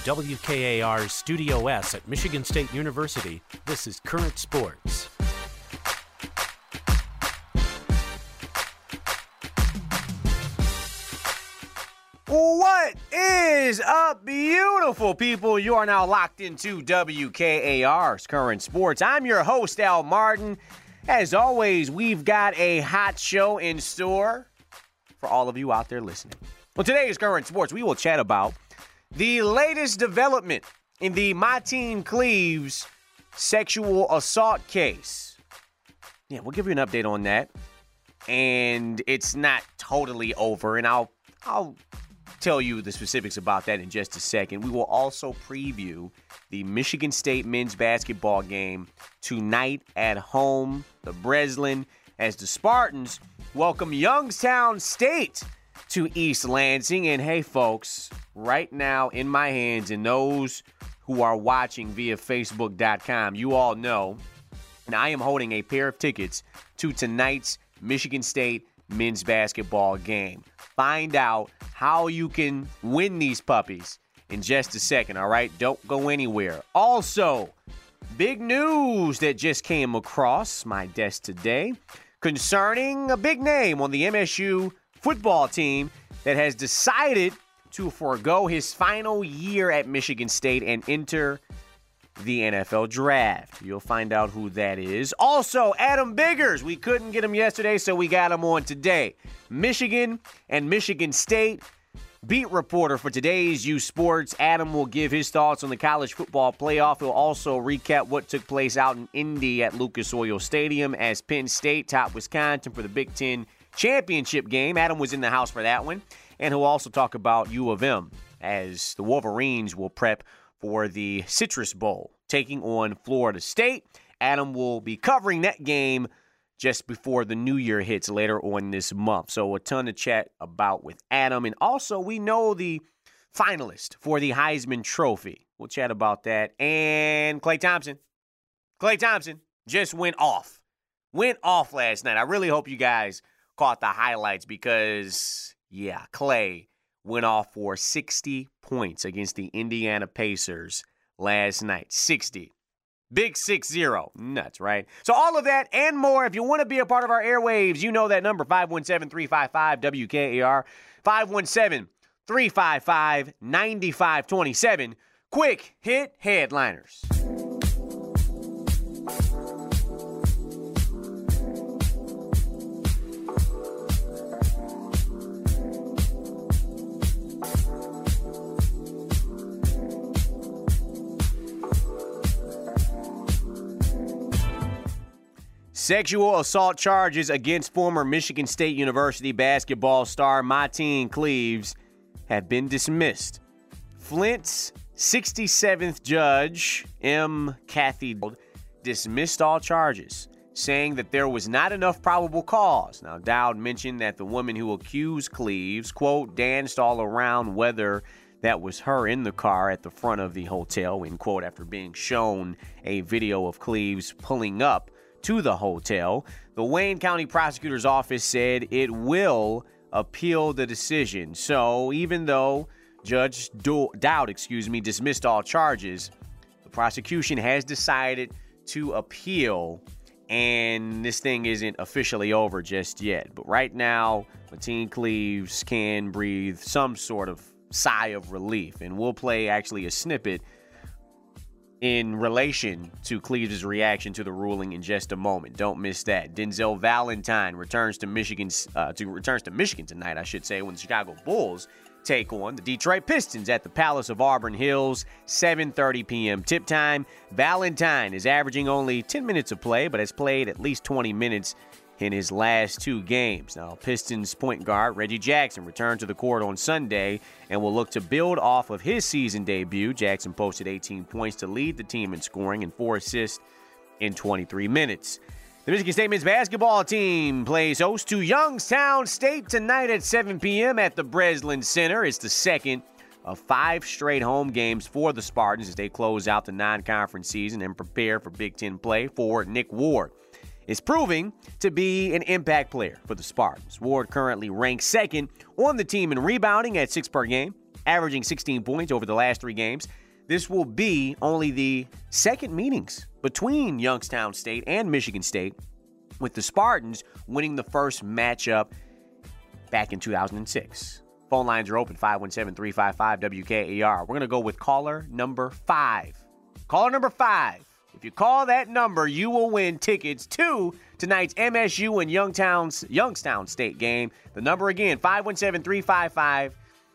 WKAR's Studio S at Michigan State University, this is Current Sports. What is up, beautiful people? You are now locked into WKAR's Current Sports. I'm your host, Al Martin. As always, we've got a hot show in store for all of you out there listening. Well, today's Current Sports, we will chat about the latest development in the My Teen Cleaves sexual assault case. Yeah, we'll give you an update on that. And it's not totally over, and I'll tell you the specifics about that in just a second. We will also preview the Michigan State men's basketball game tonight at home, the Breslin, as the Spartans welcome Youngstown State to East Lansing. And hey, folks, right now in my hands, and those who are watching via Facebook.com, you all know, and I am holding a pair of tickets to tonight's Michigan State men's basketball game. Find out how you can win these puppies in just a second, all right? Don't go anywhere. Also, big news that just came across my desk today concerning a big name on the MSU football team that has decided to forego his final year at Michigan State and enter the NFL draft. You'll find out who that is. Also, Adam Biggers. We couldn't get him yesterday, so we got him on today. Michigan and Michigan State beat reporter for today's U Sports. Adam will give his thoughts on the college football playoff. He'll also recap what took place out in Indy at Lucas Oil Stadium as Penn State topped Wisconsin for the Big Ten championship game. Adam was in the house for that one. And he'll also talk about U of M as the Wolverines will prep for the Citrus Bowl, taking on Florida State. Adam will be covering that game just before the new year hits later on this month. So a ton to chat about with Adam. And also, we know the finalist for the Heisman Trophy. We'll chat about that. And Klay Thompson. Klay Thompson just went off. Went off last night. I really hope you guys caught the highlights because, yeah, Klay went off for 60 points against the Indiana Pacers last night. 60. Big 6-0. Nuts, right? So all of that and more, if you want to be a part of our airwaves, you know that number, 517-355-WKAR, 517-355-9527. Quick hit headliners. Sexual assault charges against former Michigan State University basketball star My Teen Cleaves have been dismissed. Flint's 67th judge, M. Kathy, dismissed all charges, saying that there was not enough probable cause. Now, Dowd mentioned that the woman who accused Cleaves, quote, danced all around whether that was her in the car at the front of the hotel, end quote, after being shown a video of Cleaves pulling up to the hotel. The Wayne County Prosecutor's Office said it will appeal the decision. So even though Judge Dowd, dismissed all charges, the prosecution has decided to appeal, and this thing isn't officially over just yet. But right now, My Teen Cleaves can breathe some sort of sigh of relief, and we'll play actually a snippet in relation to Cleaves' reaction to the ruling in just a moment. Don't miss that. Denzel Valentine returns to Michigan tonight, I should say, when the Chicago Bulls take on the Detroit Pistons at the Palace of Auburn Hills, 7:30 p.m. tip time. Valentine is averaging only 10 minutes of play, but has played at least 20 minutes in his last two games. Now, Pistons point guard Reggie Jackson returned to the court on Sunday and will look to build off of his season debut. Jackson posted 18 points to lead the team in scoring and 4 assists in 23 minutes. The Michigan State men's basketball team plays host to Youngstown State tonight at 7 p.m. at the Breslin Center. It's the second of 5 straight home games for the Spartans as they close out the non-conference season and prepare for Big Ten play for Nick Ward. Is proving to be an impact player for the Spartans. Ward currently ranks second on the team in rebounding at 6 per game, averaging 16 points over the last 3 games. This will be only the second meetings between Youngstown State and Michigan State, with the Spartans winning the first matchup back in 2006. Phone lines are open, 517-355-WKAR. We're going to go with caller number 5. Caller number 5. If you call that number, you will win tickets to tonight's MSU and Youngstown State game. The number again, 517-355-9527.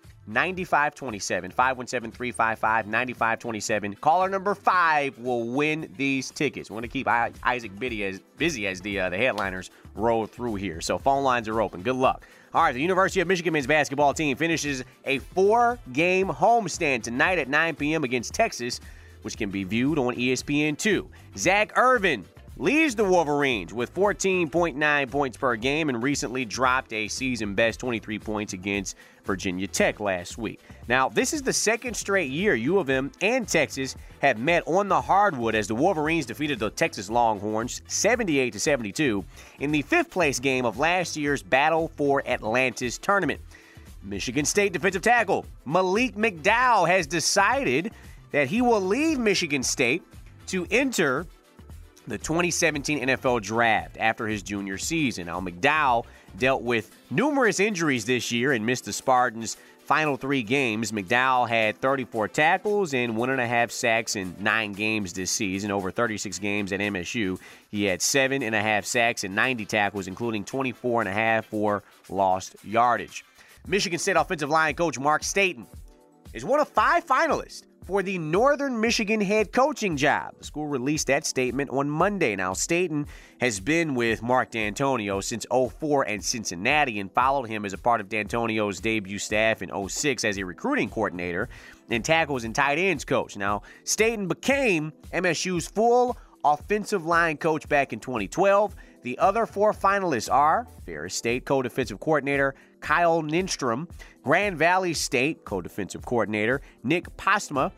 517-355-9527. Caller number 5 will win these tickets. We want to keep Isaac busy as the headliners roll through here. So phone lines are open. Good luck. All right, the University of Michigan men's basketball team finishes a 4-game homestand tonight at 9 p.m. against Texas, which can be viewed on ESPN2. Zach Irvin leads the Wolverines with 14.9 points per game and recently dropped a season-best 23 points against Virginia Tech last week. Now, this is the second straight year U of M and Texas have met on the hardwood as the Wolverines defeated the Texas Longhorns 78-72 in the 5th-place game of last year's Battle for Atlantis tournament. Michigan State defensive tackle Malik McDowell has decided that he will leave Michigan State to enter the 2017 NFL Draft after his junior season. Now, McDowell dealt with numerous injuries this year and missed the Spartans' final 3 games. McDowell had 34 tackles and 1.5 sacks in 9 games this season. Over 36 games at MSU, he had 7.5 sacks and 90 tackles, including 24.5 for lost yardage. Michigan State offensive line coach Mark Staten is one of 5 finalists for the Northern Michigan head coaching job. The school released that statement on Monday. Now, Staten has been with Mark D'Antonio since 2004 and Cincinnati and followed him as a part of D'Antonio's debut staff in 2006 as a recruiting coordinator and tackles and tight ends coach. Now, Staten became MSU's full offensive line coach back in 2012. The other 4 finalists are Ferris State co-defensive coordinator Kyle Lindstrom, Grand Valley State co-defensive coordinator Nick Postma,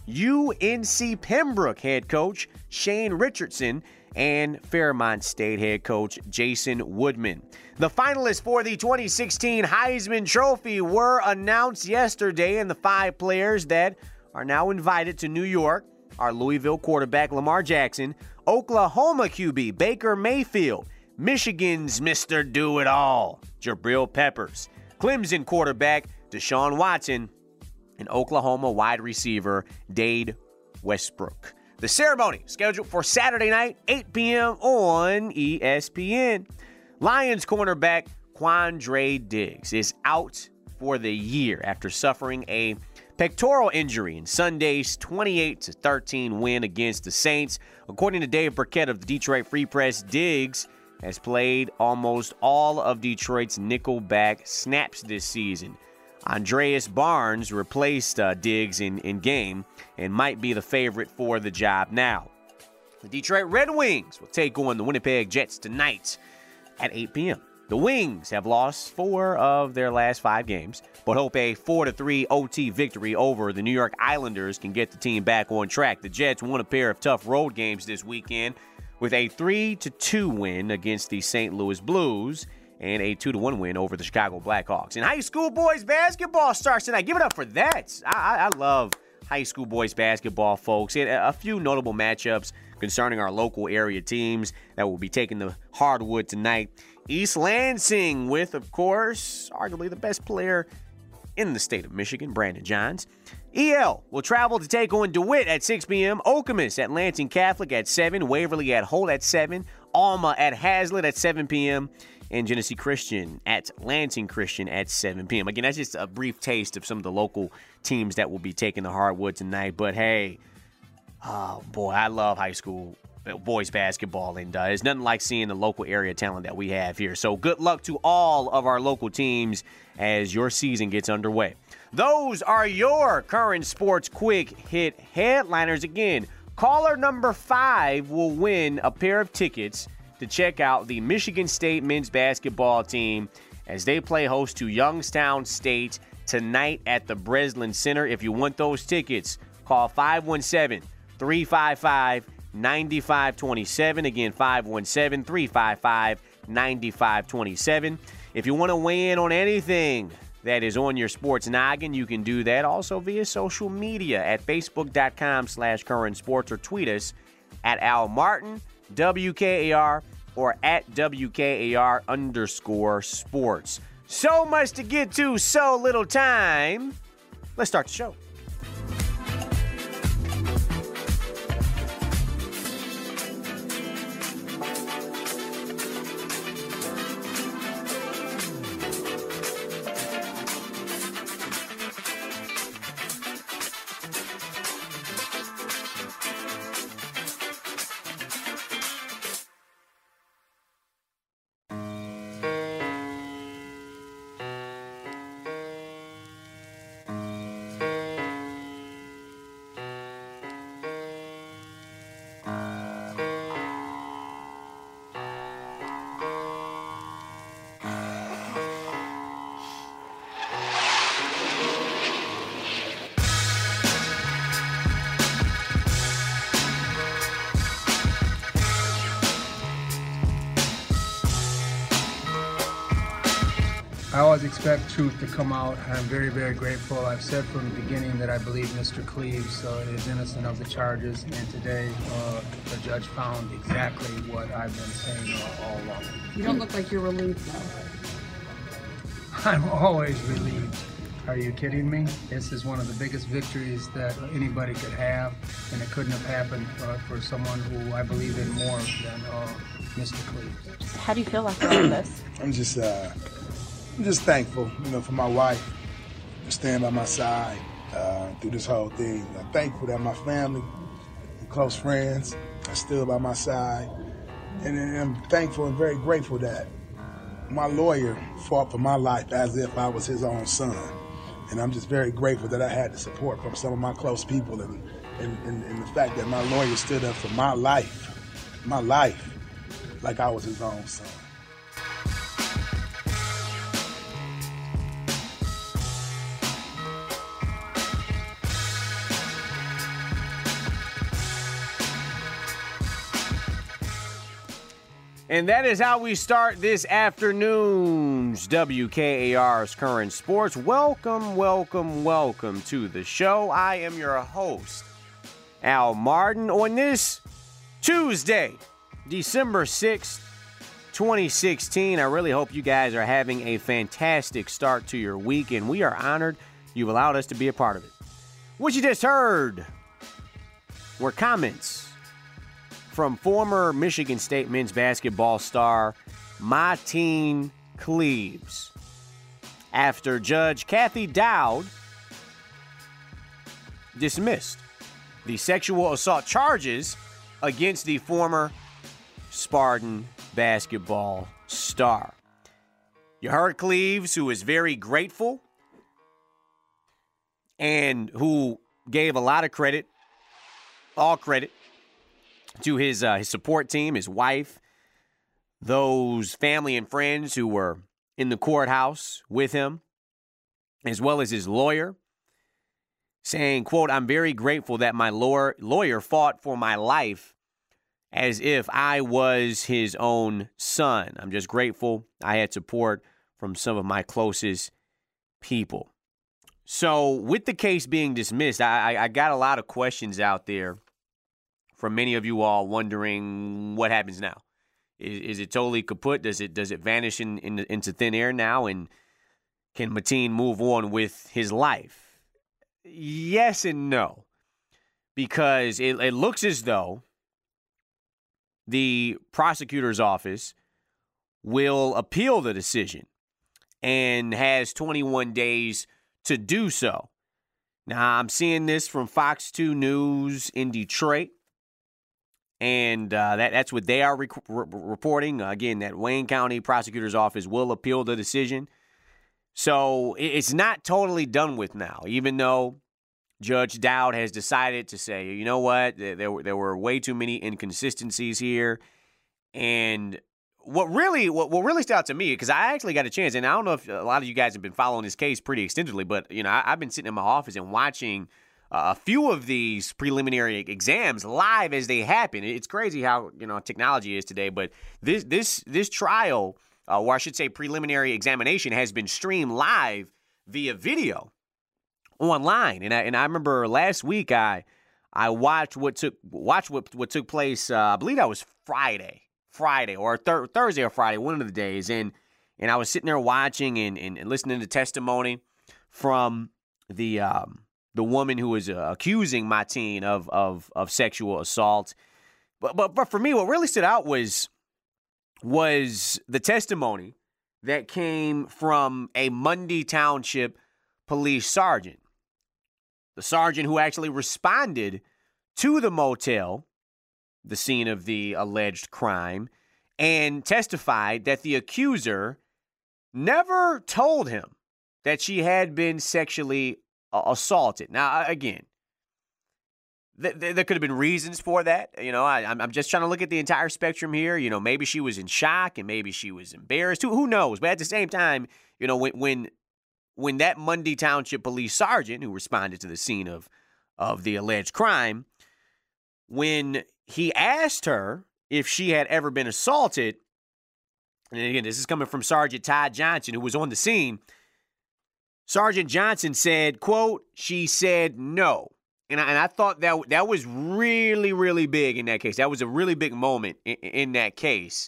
UNC Pembroke head coach Shane Richardson, and Fairmont State head coach Jason Woodman. The finalists for the 2016 Heisman Trophy were announced yesterday, and the 5 players that are now invited to New York are Louisville quarterback Lamar Jackson, Oklahoma QB Baker Mayfield, Michigan's Mr. Do-It-All Jabril Peppers, Clemson quarterback Deshaun Watson, and Oklahoma wide receiver Dade Westbrook. The ceremony scheduled for Saturday night, 8 p.m. on ESPN. Lions cornerback Quandre Diggs is out for the year after suffering a pectoral injury in Sunday's 28-13 win against the Saints. According to Dave Burkett of the Detroit Free Press, Diggs has played almost all of Detroit's nickelback snaps this season. Andreas Barnes replaced Diggs in game and might be the favorite for the job now. The Detroit Red Wings will take on the Winnipeg Jets tonight at 8 p.m. The Wings have lost 4 of their last 5 games, but hope a 4-3 OT victory over the New York Islanders can get the team back on track. The Jets won a pair of tough road games this weekend with a 3-2 win against the St. Louis Blues and a 2-1 win over the Chicago Blackhawks. And high school boys basketball starts tonight. Give it up for that. I love high school boys basketball, folks. And a few notable matchups concerning our local area teams that will be taking the hardwood tonight. East Lansing with, of course, arguably the best player in the state of Michigan, Brandon Johns. EL will travel to take on DeWitt at 6 p.m., Okemos at Lansing Catholic at 7, Waverly at Holt at 7, Alma at Hazlitt at 7 p.m., and Genesee Christian at Lansing Christian at 7 p.m. Again, that's just a brief taste of some of the local teams that will be taking the hardwood tonight. But, hey, oh, boy, I love high school boys basketball, and there's nothing like seeing the local area talent that we have here. So good luck to all of our local teams as your season gets underway. Those are your current sports quick hit headliners. Again, caller number 5 will win a pair of tickets to check out the Michigan State men's basketball team as they play host to Youngstown State tonight at the Breslin Center. If you want those tickets, call 517-355-9527. Again, 517-355-9527. If you want to weigh in on anything that is on your sports noggin. You can do that also via social media at facebook.com/current sports or tweet us at Al Martin, WKAR, or at WKAR_sports. So much to get to, so little time. Let's start the show. I always expect truth to come out. I'm very, very grateful. I've said from the beginning that I believe Mr. Cleaves is innocent of the charges, and today the judge found exactly what I've been saying all along. You don't look like you're relieved, though. I'm always relieved. Are you kidding me? This is one of the biggest victories that anybody could have, and it couldn't have happened for someone who I believe in more than Mr. Cleaves. How do you feel after all this? I'm just thankful, for my wife to stand by my side through this whole thing. I'm thankful that my family and close friends are still by my side. And I'm thankful and very grateful that my lawyer fought for my life as if I was his own son. And I'm just very grateful that I had the support from some of my close people and the fact that my lawyer stood up for my life, like I was his own son. And that is how we start this afternoon's WKAR's Current Sports. Welcome, welcome, welcome to the show. I am your host, Al Martin. On this Tuesday, December 6th, 2016, I really hope you guys are having a fantastic start to your week, and we are honored you've allowed us to be a part of it. What you just heard were comments from former Michigan State men's basketball star Mateen Cleaves after Judge Kathy Dowd dismissed the sexual assault charges against the former Spartan basketball star. You heard Cleaves, who is very grateful and who gave a lot of credit, all credit, to his support team, his wife, those family and friends who were in the courthouse with him, as well as his lawyer, saying, quote, "I'm very grateful that my lawyer fought for my life as if I was his own son. I'm just grateful I had support from some of my closest people." So with the case being dismissed, I got a lot of questions out there from many of you all wondering what happens now. Is it totally kaput? Does it vanish into thin air now? And can Mateen move on with his life? Yes and no. Because it looks as though the prosecutor's office will appeal the decision and has 21 days to do so. Now, I'm seeing this from Fox 2 News in Detroit. And that's what they are reporting. Again, that Wayne County Prosecutor's Office will appeal the decision. So it's not totally done with now, even though Judge Dowd has decided to say, you know what, there were way too many inconsistencies here. And what really stood out to me, because I actually got a chance, and I don't know if a lot of you guys have been following this case pretty extensively, but I've been sitting in my office and watching a few of these preliminary exams live as they happen. It's crazy how technology is today, but this trial, or I should say preliminary examination, has been streamed live via video online. And I remember last week I watched what took place. I believe that was Friday or Thursday or Friday, one of the days. And I was sitting there watching and listening to testimony from the woman who was accusing Mateen of sexual assault. But for me, what really stood out was the testimony that came from a Mundy Township police sergeant. The sergeant who actually responded to the motel, the scene of the alleged crime, and testified that the accuser never told him that she had been sexually assaulted. Now, again, there could have been reasons for that. I'm just trying to look at the entire spectrum here. Maybe she was in shock and maybe she was embarrassed. Who knows? But at the same time, when that Mundy Township police sergeant who responded to the scene of the alleged crime, when he asked her if she had ever been assaulted, and again, this is coming from Sergeant Todd Johnson, who was on the scene, Sergeant Johnson said, quote, "She said no." And I thought that was really, really big in that case. That was a really big moment in that case.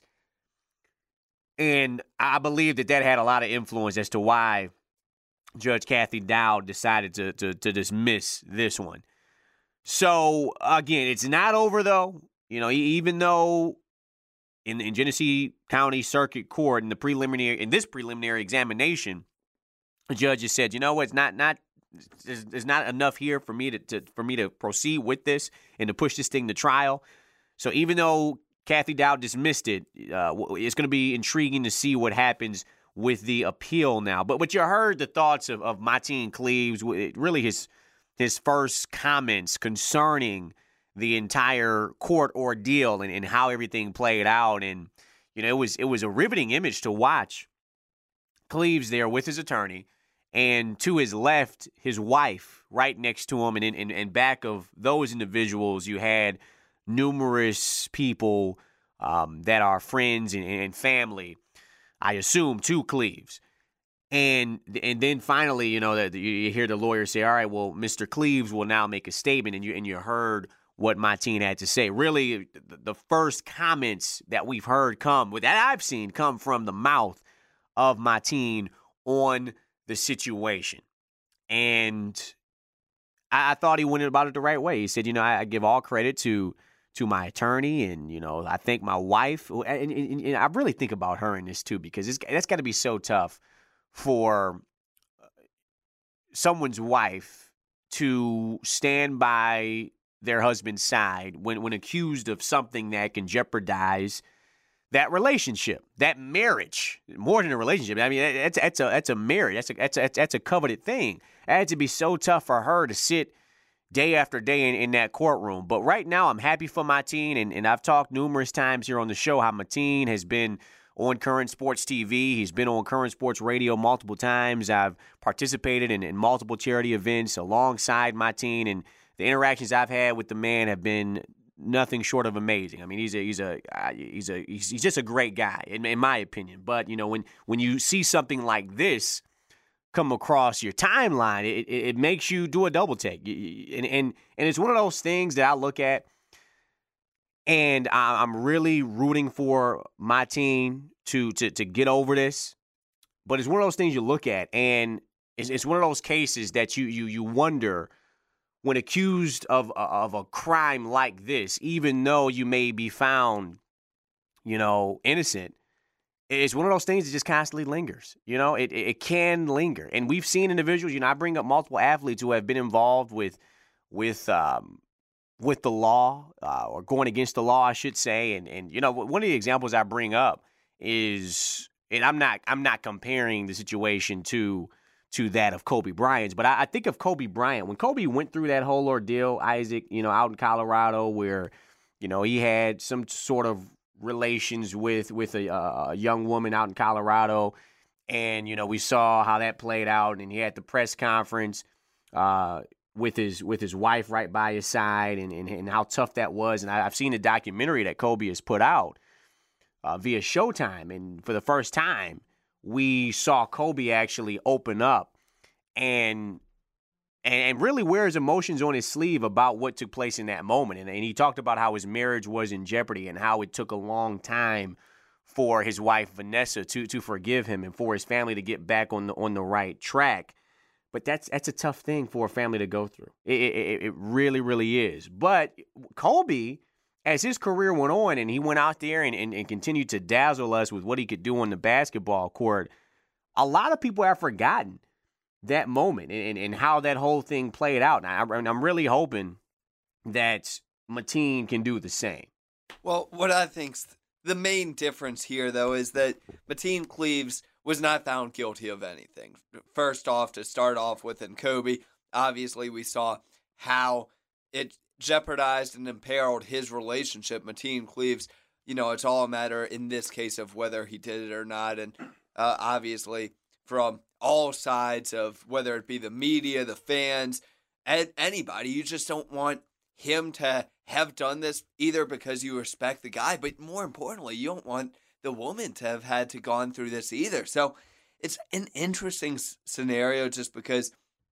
And I believe that had a lot of influence as to why Judge Kathy Dowd decided to dismiss this one. So, again, it's not over, though. Even though in Genesee County Circuit Court in this preliminary examination, the judge has said, it's there's not enough here for me to proceed with this and to push this thing to trial. So even though Kathy Dowd dismissed it, it's going to be intriguing to see what happens with the appeal now. But you heard the thoughts of Mateen Cleaves, really his first comments concerning the entire court ordeal and how everything played out. And it was a riveting image to watch. Cleaves there with his attorney, and to his left, his wife right next to him. And back of those individuals, you had numerous people that are friends and family, I assume, to Cleaves. And then finally, that you hear the lawyer say, all right, well, Mr. Cleaves will now make a statement, and you heard what Mateen had to say. Really, the first comments that we've heard that I've seen come from the mouth of Mateen on the situation. And I thought he went about it the right way. He said, I give all credit to my attorney, and, I thank my wife. And I really think about her in this, too, because that's got to be so tough for someone's wife to stand by their husband's side when accused of something that can jeopardize that relationship, that marriage, more than a relationship. I mean, that's a marriage. That's a coveted thing. It had to be so tough for her to sit day after day in that courtroom. But right now, I'm happy for Mateen, and I've talked numerous times here on the show how Mateen has been on Current Sports TV. He's been on Current Sports Radio multiple times. I've participated in multiple charity events alongside Mateen, and the interactions I've had with the man have been nothing short of amazing. I mean, he's just a great guy in my opinion. But when you see something like this come across your timeline, it makes you do a double take. And it's one of those things that I look at, and I'm really rooting for Mateen to get over this. But it's one of those things you look at, and it's one of those cases that you wonder, when accused of a crime like this, even though you may be found, innocent, it's one of those things that just constantly lingers. It can linger. And we've seen individuals, I bring up multiple athletes who have been involved with the law, or going against the law, I should say. And one of the examples I bring up is, and I'm not comparing the situation to that of Kobe Bryant's, but I think of Kobe Bryant. When Kobe went through that whole ordeal, Isaac, out in Colorado, where, he had some sort of relations with a young woman out in Colorado, and, we saw how that played out, and he had the press conference with his wife right by his side, and how tough that was. And I've seen a documentary that Kobe has put out via Showtime, and for the first time, we saw Kobe actually open up and really wears emotions on his sleeve about what took place in that moment. And he talked about how his marriage was in jeopardy and how it took a long time for his wife Vanessa to forgive him and for his family to get back on the right track. But that's a tough thing for a family to go through. It really, really is. But Kobe, as his career went on and he went out there and continued to dazzle us with what he could do on the basketball court, a lot of people have forgotten that moment and how that whole thing played out. And I'm really hoping that Mateen can do the same. Well, what I think's the main difference here, though, is that Mateen Cleaves was not found guilty of anything. First off, to start off with, in Kobe, obviously we saw how it jeopardized and imperiled his relationship. Mateen Cleaves, it's all a matter in this case of whether he did it or not. And obviously from all sides of whether it be the media, the fans, anybody, you just don't want him to have done this either because you respect the guy, but more importantly, you don't want the woman to have had to gone through this either. So it's an interesting scenario just because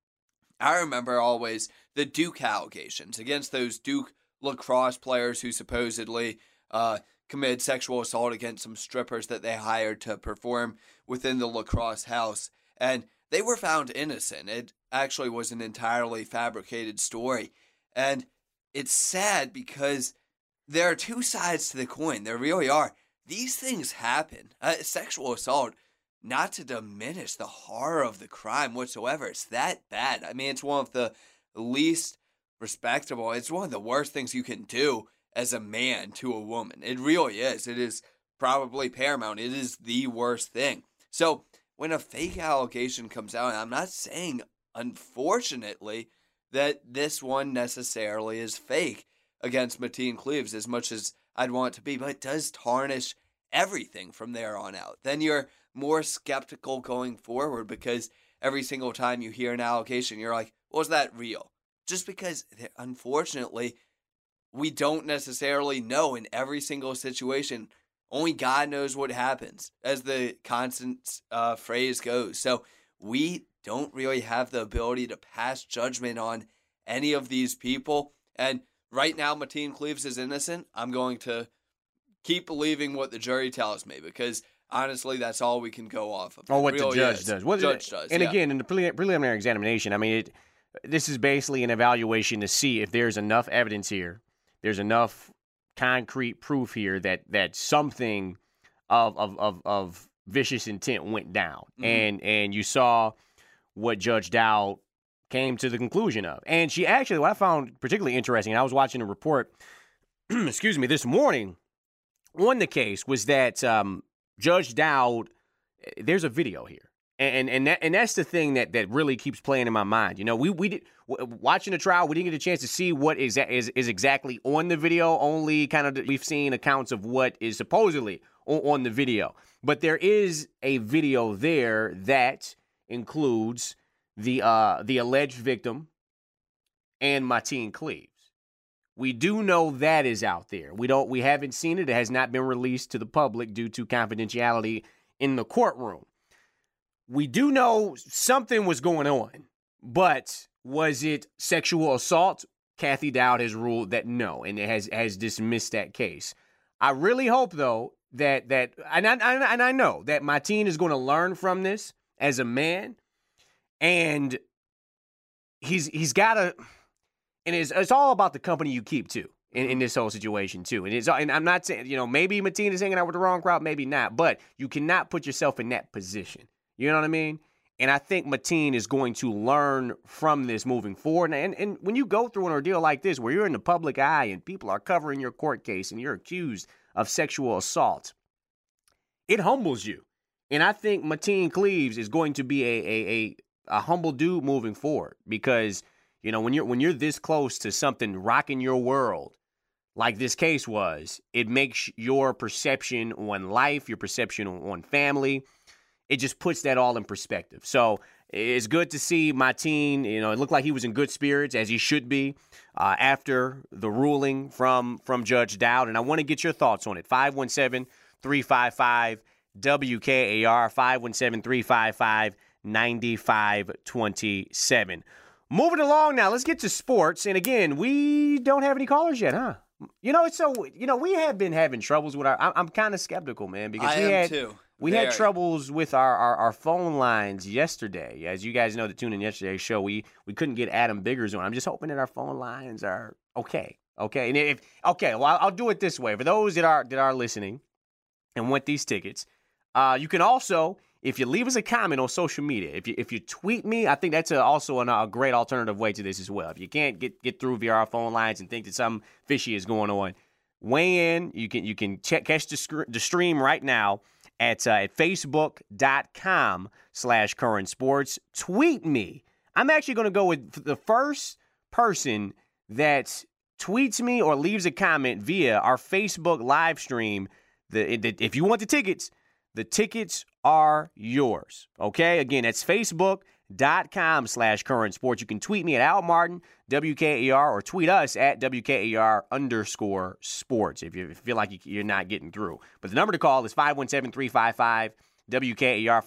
I remember always the Duke allegations against those Duke lacrosse players who supposedly committed sexual assault against some strippers that they hired to perform within the lacrosse house. And they were found innocent. It actually was an entirely fabricated story. And it's sad because there are two sides to the coin. There really are. These things happen. Sexual assault, not to diminish the horror of the crime whatsoever. It's that bad. I mean, it's one of the least respectable. It's one of the worst things you can do as a man to a woman. It really is. It is probably paramount. It is the worst thing. So when a fake allegation comes out, and I'm not saying, unfortunately, that this one necessarily is fake against Mateen Cleaves as much as I'd want it to be, but it does tarnish everything from there on out. Then you're more skeptical going forward because every single time you hear an allegation, you're like, was that real? Just because, unfortunately, we don't necessarily know in every single situation. Only God knows what happens, as the constant phrase goes. So we don't really have the ability to pass judgment on any of these people. And right now, Mateen Cleaves is innocent. I'm going to keep believing what the jury tells me because, honestly, that's all we can go off of. Or what the judge does. What the judge does. And again, in the preliminary examination, I mean, this is basically an evaluation to see if there's enough evidence here, there's enough concrete proof here that something of vicious intent went down. Mm-hmm. And you saw what Judge Dowd came to the conclusion of. And she actually, what I found particularly interesting, and I was watching a report, excuse me, this morning on the case, was that Judge Dowd, there's a video here. And that's the thing that really keeps playing in my mind. We did watching the trial, we didn't get a chance to see what is exactly on the video. Only kind of we've seen accounts of what is supposedly on the video. But there is a video there that includes the alleged victim and Mateen Cleaves. We do know that is out there. We haven't seen it. It has not been released to the public due to confidentiality in the courtroom. We do know something was going on, but was it sexual assault? Kathy Dowd has ruled that no, and it has dismissed that case. I really hope, though, that and I know that Mateen is going to learn from this as a man, and he's got to, and it's all about the company you keep too in this whole situation too. And I'm not saying maybe Mateen is hanging out with the wrong crowd, maybe not, but you cannot put yourself in that position. You know what I mean? And I think Mateen is going to learn from this moving forward. And when you go through an ordeal like this, where you're in the public eye and people are covering your court case and you're accused of sexual assault, it humbles you. And I think Mateen Cleaves is going to be a humble dude moving forward because, when you're this close to something rocking your world like this case was, it makes your perception on life, your perception on family, it just puts that all in perspective. So it's good to see Mateen. It looked like he was in good spirits, as he should be, after the ruling from Judge Dowd. And I want to get your thoughts on it. 517-355-WKAR, 95-27. Moving along now, let's get to sports. And again, we don't have any callers yet, huh? We have been having troubles with I'm kind of skeptical, man, because we had troubles with our phone lines yesterday. As you guys know that tuned in yesterday's show, we couldn't get Adam Biggers on. I'm just hoping that our phone lines are okay. Okay. And I'll do it this way. For those that are listening and want these tickets, you can also, if you leave us a comment on social media, if you tweet me, I think that's also a great alternative way to this as well. If you can't get through via our phone lines and think that something fishy is going on, weigh in. You can catch the stream right now at facebook.com/current sports. Tweet me. I'm actually going to go with the first person that tweets me or leaves a comment via our Facebook live stream. If you want the tickets are yours. Okay? Again, that's facebook.com/current sports. You can tweet me at Al Martin, WKAR, or tweet us at WKAR_sports if you feel like you're not getting through. But the number to call is 517-355-WKAR,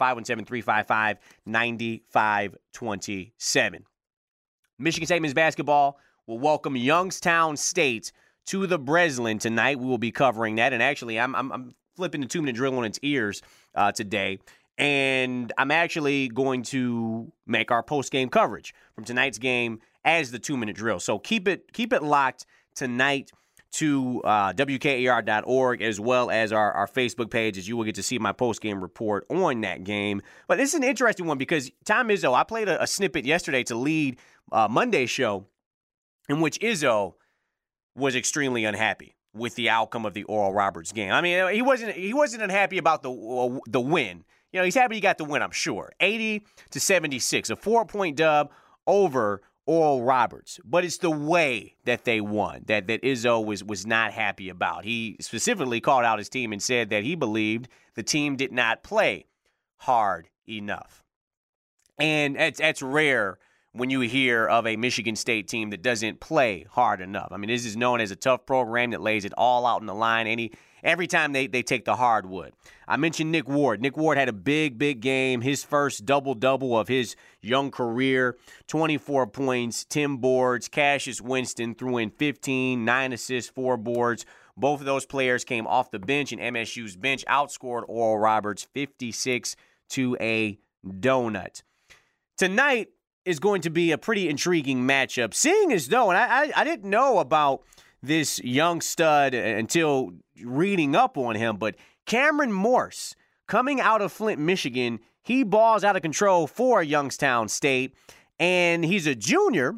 517-355-9527. Michigan State men's basketball will welcome Youngstown State to the Breslin tonight. We will be covering that. And actually, I'm flipping the 2-minute drill on its ears today. And I'm actually going to make our post-game coverage from tonight's game as the 2-minute drill. So keep it locked tonight to WKAR.org as well as our Facebook page, as you will get to see my post-game report on that game. But this is an interesting one because Tom Izzo, I played a snippet yesterday to lead Monday's show in which Izzo was extremely unhappy with the outcome of the Oral Roberts game. I mean, he wasn't unhappy about the win. He's happy he got the win, I'm sure. 80-76, a 4-point dub over Oral Roberts. But it's the way that they won that Izzo was not happy about. He specifically called out his team and said that he believed the team did not play hard enough. And that's rare when you hear of a Michigan State team that doesn't play hard enough. I mean, this is known as a tough program that lays it all out in the line every time they take the hardwood. I mentioned Nick Ward. Nick Ward had a big game, his first double-double of his young career, 24 points, 10 boards. Cassius Winston threw in 15, 9 assists, 4 boards. Both of those players came off the bench, and MSU's bench outscored Oral Roberts 56 to a donut. Tonight is going to be a pretty intriguing matchup, seeing as though, and I didn't know about this young stud until reading up on him, but Cameron Morse, coming out of Flint, Michigan, he balls out of control for Youngstown State, and he's a junior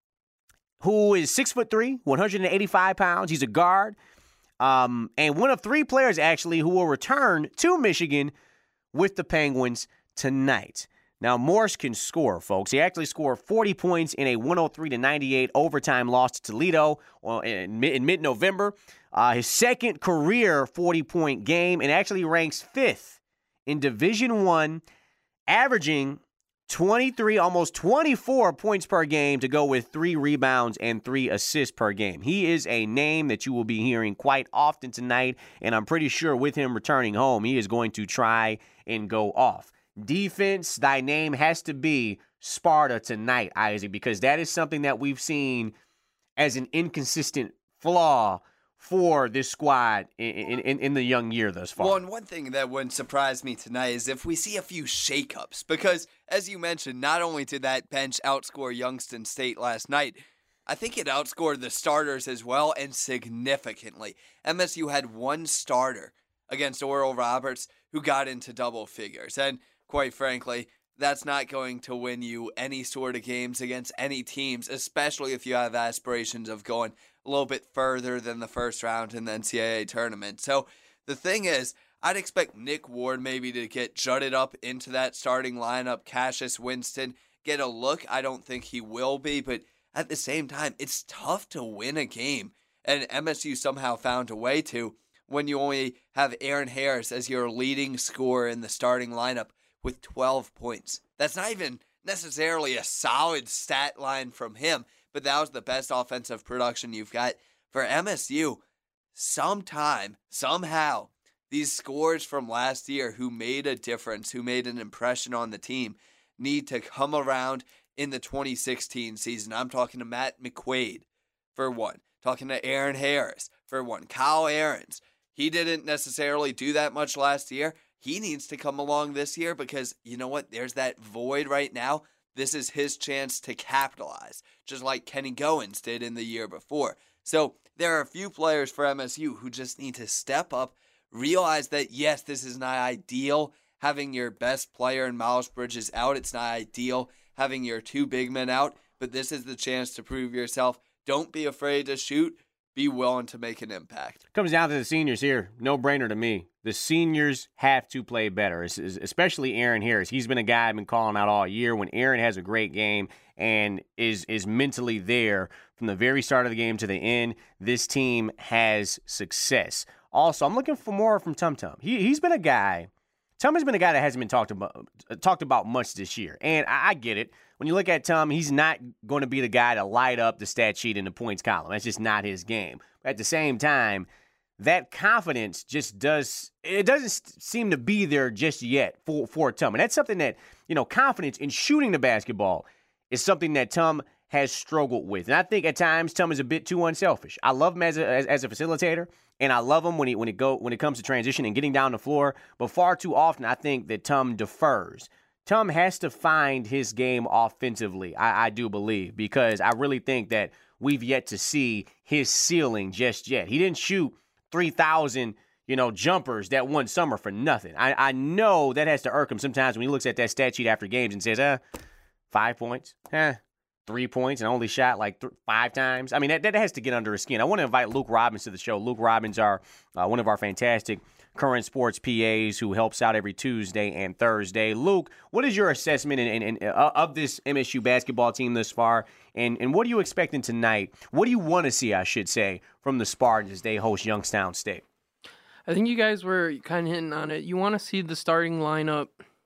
who is 6'3", 185 pounds. He's a guard, and one of 3 players, actually, who will return to Michigan with the Penguins tonight. Now, Morse can score, folks. He actually scored 40 points in a 103-98 overtime loss to Toledo in mid-November. His second career 40-point game, and actually ranks 5th in Division I, averaging 23, almost 24 points per game to go with 3 rebounds and 3 assists per game. He is a name that you will be hearing quite often tonight, and I'm pretty sure with him returning home, he is going to try and go off. Defense, thy name has to be Sparta tonight, Isaac, because that is something that we've seen as an inconsistent flaw for this squad in the young year thus far. Well, and one thing that wouldn't surprise me tonight is if we see a few shakeups, because as you mentioned, not only did that bench outscore Youngstown State last night, I think it outscored the starters as well, and significantly. MSU had 1 starter against Oral Roberts who got into double figures, and quite frankly, that's not going to win you any sort of games against any teams, especially if you have aspirations of going a little bit further than the first round in the NCAA tournament. So the thing is, I'd expect Nick Ward maybe to get jutted up into that starting lineup. Cassius Winston get a look. I don't think he will be, but at the same time, it's tough to win a game, and MSU somehow found a way to when you only have Aaron Harris as your leading scorer in the starting lineup with 12 points. That's not even necessarily a solid stat line from him, but that was the best offensive production you've got. For MSU, somehow, these scores from last year who made a difference, who made an impression on the team, need to come around in the 2016 season. I'm talking to Matt McQuaid, for one. Talking to Aaron Harris, for one. Kyle Ahrens. He didn't necessarily do that much last year. He needs to come along this year because, you know what? There's that void right now. This is his chance to capitalize, just like Kenny Goins did in the year before. So there are a few players for MSU who just need to step up, realize that, yes, this is not ideal having your best player in Miles Bridges out. It's not ideal having your two big men out, but this is the chance to prove yourself. Don't be afraid to shoot. Be willing to make an impact. Comes down to the seniors here. No brainer to me. The seniors have to play better, especially Aaron Harris. He's been a guy I've been calling out all year. When Aaron has a great game and is mentally there from the very start of the game to the end, this team has success. Also, I'm looking for more from Tum Tum. He's been a guy. Tum has been a guy that hasn't been talked about much this year, and I get it. When you look at Tum, he's not going to be the guy to light up the stat sheet in the points column. That's just not his game. But at the same time, that confidence just doesn't seem to be there just yet for Tum. And that's something that, confidence in shooting the basketball is something that Tum has struggled with. And I think at times Tum is a bit too unselfish. I love him as a facilitator, and I love him when it comes to transition and getting down the floor. But far too often, I think that Tum defers. Tum has to find his game offensively, I do believe, because I really think that we've yet to see his ceiling just yet. He didn't shoot 3,000, jumpers that one summer for nothing. I know that has to irk him sometimes when he looks at that stat sheet after games and says, 5 points, 3 points, and only shot like 5 times. I mean, that has to get under his skin. I want to invite Luke Robbins to the show. Luke Robbins are one of our fantastic Current Sports PAs who helps out every Tuesday and Thursday. Luke, what is your assessment of this MSU basketball team thus far, and what are you expecting tonight? What do you want to see, I should say, from the Spartans as they host Youngstown State? I think you guys were kind of hitting on it. You want to see the starting lineup,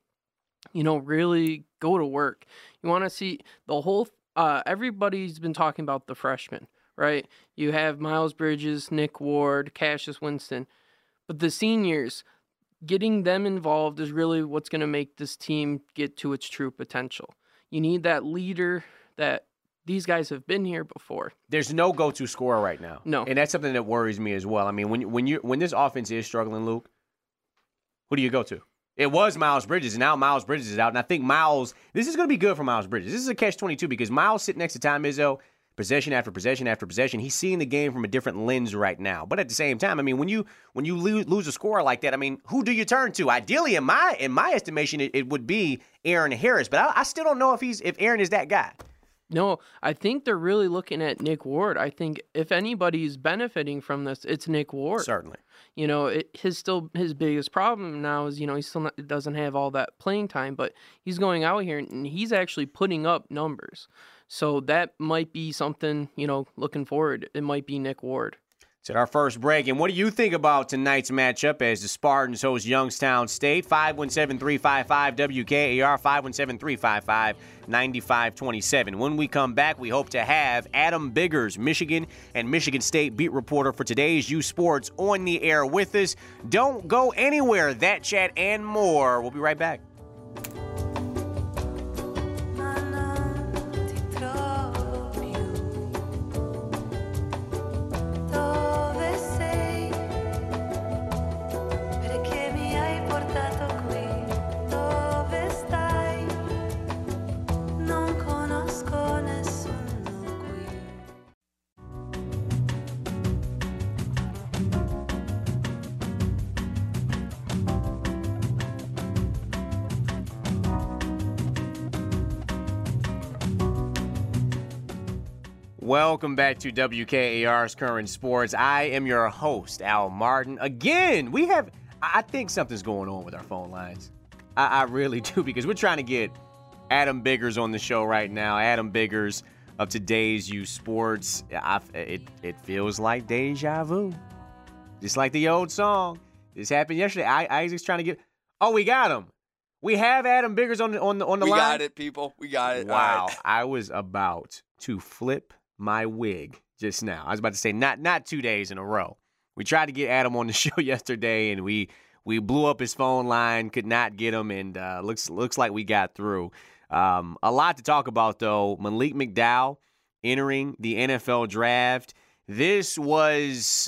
really go to work. You want to see the whole everybody's been talking about the freshmen, right? You have Miles Bridges, Nick Ward, Cassius Winston. But the seniors, getting them involved is really what's going to make this team get to its true potential. You need that leader that these guys have been here before. There's no go-to scorer right now. No. And that's something that worries me as well. I mean, when this offense is struggling, Luke, who do you go to? It was Miles Bridges, and now Miles Bridges is out. And I think this is going to be good for Miles Bridges. This is a catch-22 because Miles sitting next to Tom Izzo, possession after possession after possession. He's seeing the game from a different lens right now. But at the same time, I mean, when you lose a scorer like that, I mean, who do you turn to? Ideally, in my estimation, it would be Aaron Harris. But I still don't know if Aaron is that guy. No, I think they're really looking at Nick Ward. I think if anybody's benefiting from this, it's Nick Ward. Certainly. His biggest problem now is, he still doesn't have all that playing time, but he's going out here and he's actually putting up numbers. So that might be something, looking forward. It might be Nick Ward. It's at our first break. And what do you think about tonight's matchup as the Spartans host Youngstown State? 517-355-WKAR, 517-355-9527. When we come back, we hope to have Adam Biggers, Michigan and Michigan State beat reporter for today's U Sports, on the air with us. Don't go anywhere. That chat and more. We'll be right back. Welcome back to WKAR's Current Sports. I am your host, Al Martin. Again, I think something's going on with our phone lines. I really do, because we're trying to get Adam Biggers on the show right now. Adam Biggers of today's U Sports. It feels like deja vu. Just like the old song. This happened yesterday. Isaac's trying to get... Oh, we got him. We have Adam Biggers on the line. We got it, people. We got it. Wow. Right. I was about to flip my wig just now. I was about to say not 2 days in a row. We tried to get Adam on the show yesterday, and we blew up his phone line, could not get him, and looks like we got through. A lot to talk about, though. Malik McDowell entering the NFL draft. This is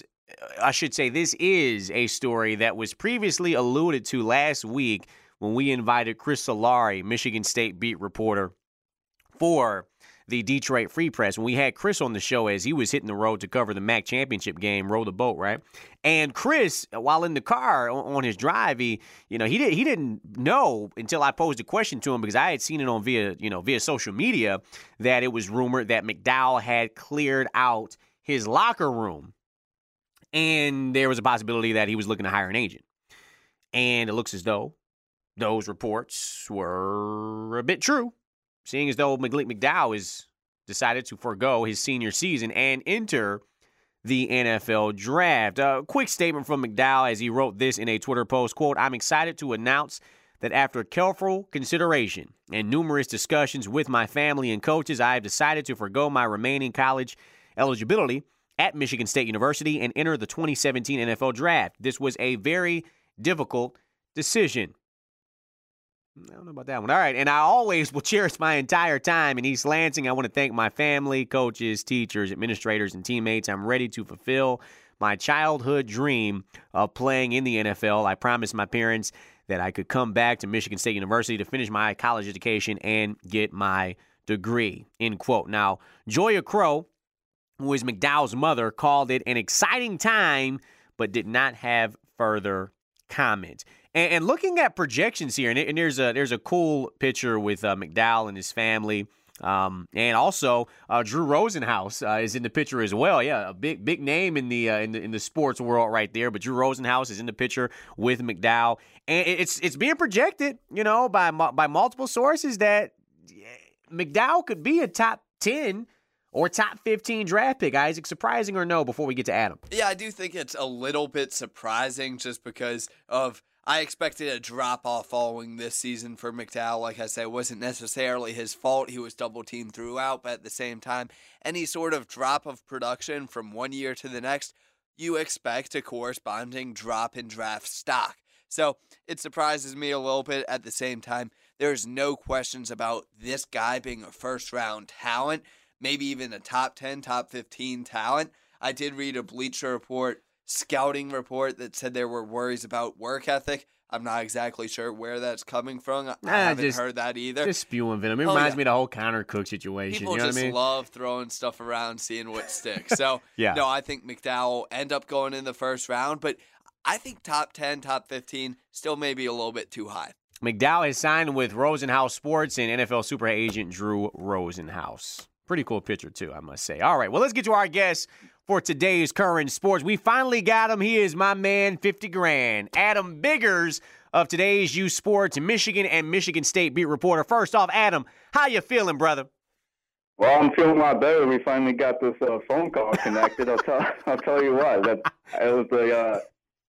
a story that was previously alluded to last week when we invited Chris Solari, Michigan State beat reporter, for the Detroit Free Press. When we had Chris on the show as he was hitting the road to cover the MAC championship game, row the boat, right? And Chris, while in the car on his drive, he didn't know until I posed a question to him, because I had seen it on via social media that it was rumored that McDowell had cleared out his locker room, and there was a possibility that he was looking to hire an agent. And it looks as though those reports were a bit true, seeing as though Malik McDowell has decided to forego his senior season and enter the NFL draft. A quick statement from McDowell as he wrote this in a Twitter post, quote, "I'm excited to announce that after careful consideration and numerous discussions with my family and coaches, I have decided to forego my remaining college eligibility at Michigan State University and enter the 2017 NFL draft. This was a very difficult decision." I don't know about that one. All right, and I always will cherish my entire time in East Lansing. I want to thank my family, coaches, teachers, administrators, and teammates. I'm ready to fulfill my childhood dream of playing in the NFL. I promised my parents that I could come back to Michigan State University to finish my college education and get my degree, end quote. Now, Joya Crow, who is McDowell's mother, called it an exciting time, but did not have further comment. And looking at projections here, and there's a cool picture with McDowell and his family, and also Drew Rosenhaus is in the picture as well. Yeah, a big name in the sports world right there. But Drew Rosenhaus is in the picture with McDowell, and it's being projected, by multiple sources that McDowell could be a top 10 or top 15 draft pick. Isaac, surprising or no? Before we get to Adam, yeah, I do think it's a little bit surprising just because of. I expected a drop-off following this season for McDowell. Like I said, it wasn't necessarily his fault. He was double-teamed throughout, but at the same time, any sort of drop of production from one year to the next, you expect a corresponding drop in draft stock. So it surprises me a little bit. At the same time, there's no questions about this guy being a first-round talent, maybe even a top 10, top 15 talent. I did read a Bleacher Report scouting report that said there were worries about work ethic. I'm not exactly sure where that's coming from. I haven't heard that either. Just spewing venom. It reminds me of the whole Connor Cook situation. People just love throwing stuff around, seeing what sticks. So, yeah. No, I think McDowell end up going in the first round, but I think top 10, top 15 still maybe a little bit too high. McDowell has signed with Rosenhaus Sports and NFL super agent Drew Rosenhaus. Pretty cool picture, too, I must say. All right, well, let's get to our guest for today's Current Sports. We finally got him. He is my man, 50 grand. Adam Biggers of today's U Sports, Michigan and Michigan State beat reporter. First off, Adam, how you feeling, brother? Well, I'm feeling a lot better. We finally got this phone call connected. I'll tell you what. It was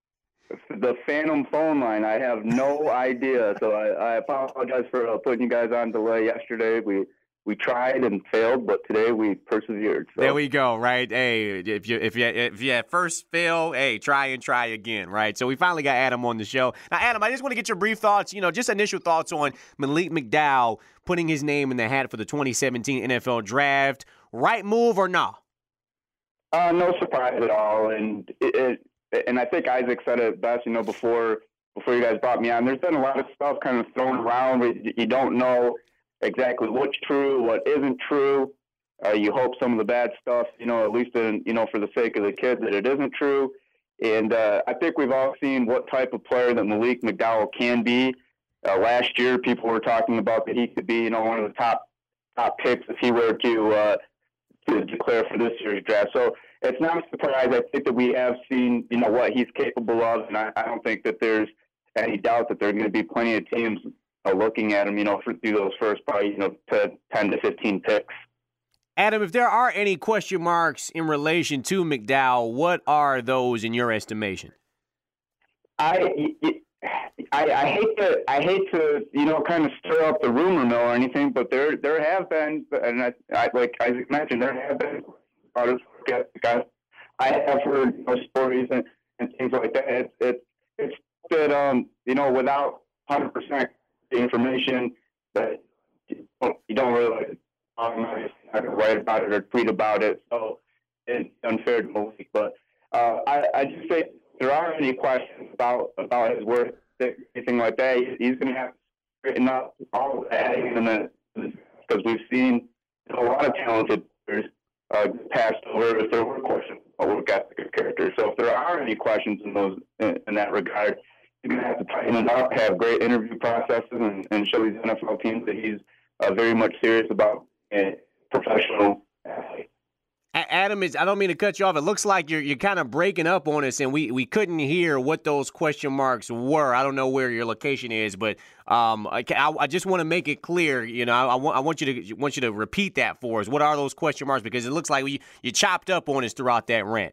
the phantom phone line. I have no idea. So I apologize for putting you guys on delay yesterday. We tried and failed, but today we persevered. So. There we go, right? Hey, if you at first fail, hey, try again, right? So we finally got Adam on the show. Now, Adam, I just want to get your brief thoughts, just initial thoughts on Malik McDowell putting his name in the hat for the 2017 NFL Draft. Right move or no? No surprise at all, and I think Isaac said it best, before you guys brought me on. There's been a lot of stuff kind of thrown around where you don't know exactly what's true, what isn't true. You hope some of the bad stuff, at least for the sake of the kids, that it isn't true. And I think we've all seen what type of player that Malik McDowell can be. Last year, people were talking about that he could be, one of the top picks if he were to declare for this year's draft. So it's not a surprise. I think that we have seen, what he's capable of, and I don't think that there's any doubt that there are going to be plenty of teams looking at him, through those first probably, 10 to 15 picks. Adam, if there are any question marks in relation to McDowell, what are those in your estimation? I hate to kind of stir up the rumor mill or anything, but there have been, and I like Isaac mentioned, there have been artists. I have heard stories and things like that. It's that without 100% the information that you don't really like to talk about it, you're not going to write about it or tweet about it, so it's unfair to Malik. But I just say if there are any questions about his work, anything like that, he's going to have to straighten up all of that, because we've seen a lot of talented players passed over if there were questions about work ethic of character. So if there are any questions in that regard, he's going to have to tighten it up, have great interview processes, and show these NFL teams that he's very much serious about a professional athlete. Adam, I don't mean to cut you off. It looks like you're kind of breaking up on us, and we couldn't hear what those question marks were. I don't know where your location is, but I just want to make it clear. You know, I want you to repeat that for us. What are those question marks? Because it looks like you chopped up on us throughout that rant.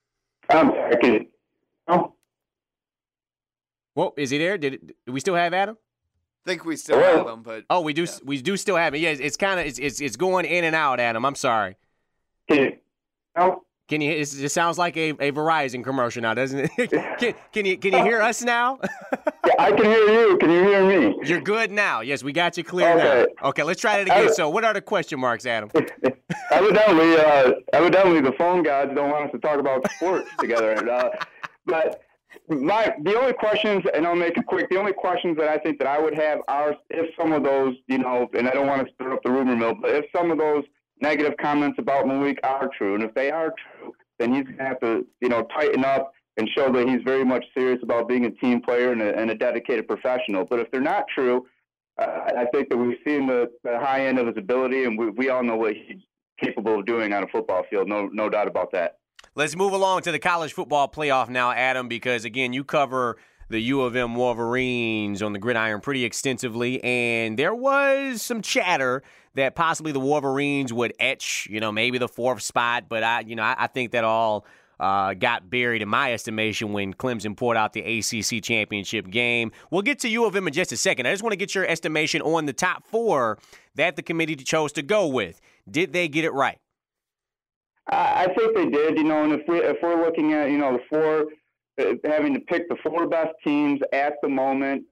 Well, is he there? Do we still have Adam? I think we still have him, but we do. Yeah. We do still have him. Yeah, it's kind of it's going in and out, Adam. I'm sorry. Can you? It sounds like a Verizon commercial now, doesn't it? Can you hear us now? Yeah, I can hear you. Can you hear me? You're good now. Yes, we got you clear now. Okay, let's try that again. So, what are the question marks, Adam? Evidently, the phone gods don't want us to talk about sports together. But the only questions, and I'll make it quick. The only questions that I think that I would have are if some of those, and I don't want to stir up the rumor mill, but if some of those negative comments about Malik are true, and if they are true, then he's going to have to, tighten up and show that he's very much serious about being a team player and a dedicated professional. But if they're not true, I think that we've seen the high end of his ability, and we all know what he's capable of doing on a football field. No doubt about that. Let's move along to the college football playoff now, Adam, because, again, you cover the U of M Wolverines on the gridiron pretty extensively, and there was some chatter that possibly the Wolverines would etch, maybe the 4th spot, but I think that all got buried in my estimation when Clemson poured out the ACC championship game. We'll get to U of M in just a second. I just want to get your estimation on the top 4 that the committee chose to go with. Did they get it right? I think they did, and if we're looking at, the 4, having to pick the 4 best teams at the moment.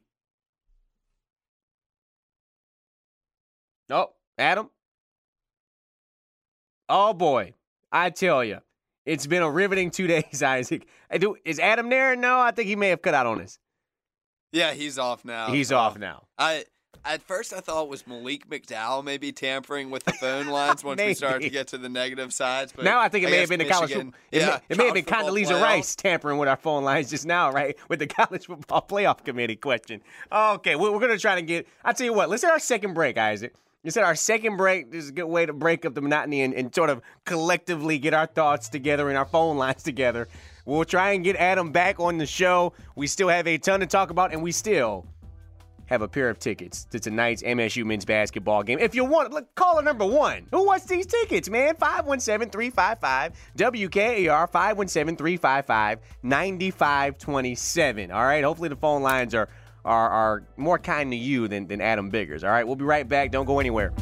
Oh, Adam? Oh, boy. I tell you, it's been a riveting 2 days, Isaac. Is Adam there? No, I think he may have cut out on us. Yeah, he's off now. He's off now. At first, I thought it was Malik McDowell maybe tampering with the phone lines once we started to get to the negative sides. But now I think it may have been the college football. It may have been Condoleezza Rice tampering with our phone lines just now, right? With the college football playoff committee question. Okay, we're going to try to get – I'll tell you what. Let's hit our second break, Isaac. You said our second break is a good way to break up the monotony and sort of collectively get our thoughts together and our phone lines together. We'll try and get Adam back on the show. We still have a ton to talk about, and we still have a pair of tickets to tonight's MSU men's basketball game. If you want, look, caller number 1. Who wants these tickets, man? 517-355-WKAR, 517-355-9527. All right, hopefully the phone lines are more kind to you than Adam Biggers. All right, we'll be right back. Don't go anywhere.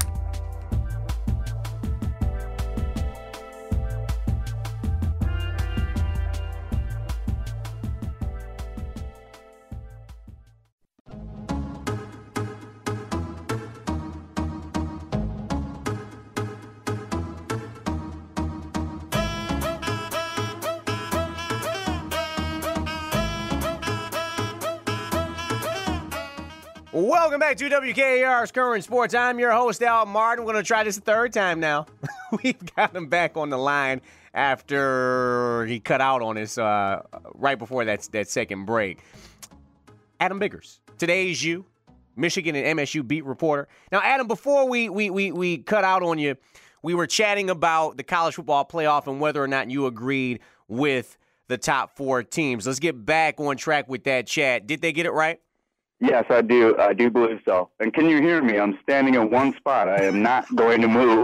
Welcome back to WKAR's Current Sports. I'm your host, Al Martin. We're going to try this a third time now. We've got him back on the line after he cut out on us right before that second break. Adam Biggers, today's you, Michigan and MSU beat reporter. Now, Adam, before we cut out on you, we were chatting about the college football playoff and whether or not you agreed with the top 4 teams. Let's get back on track with that chat. Did they get it right? Yes, I do. I do believe so. And can you hear me? I'm standing in one spot. I am not going to move.